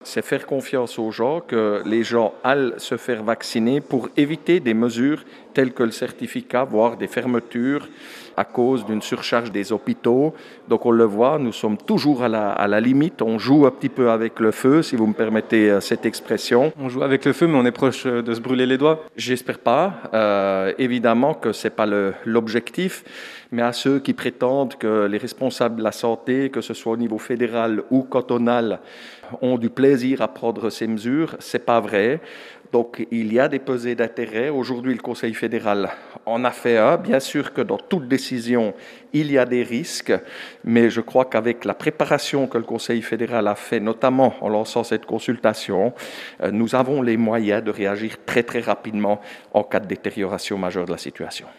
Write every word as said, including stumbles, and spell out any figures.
C'est faire confiance aux gens, que les gens aillent se faire vacciner pour éviter des mesures telles que le certificat, voire des fermetures à cause d'une surcharge des hôpitaux. Donc on le voit, nous sommes toujours à la, à la limite, on joue un petit peu avec le feu, si vous me permettez cette expression. On joue avec le feu, mais on est proche de se brûler les doigts. J'espère pas. Euh, évidemment que ce n'est pas le, l'objectif, mais à ceux qui prétendent que les responsables de la santé, que ce soit au niveau fédéral ou cantonal, ont du plaisir à prendre ces mesures, ce n'est pas vrai. Donc il y a des pesées d'intérêt. Aujourd'hui, le Conseil fédéral en a fait un. Bien sûr que dans toute décision, il y a des risques, mais je crois qu'avec la préparation que le Conseil fédéral a fait, notamment en lançant cette consultation, nous avons les moyens de réagir très très rapidement en cas de détérioration majeure de la situation.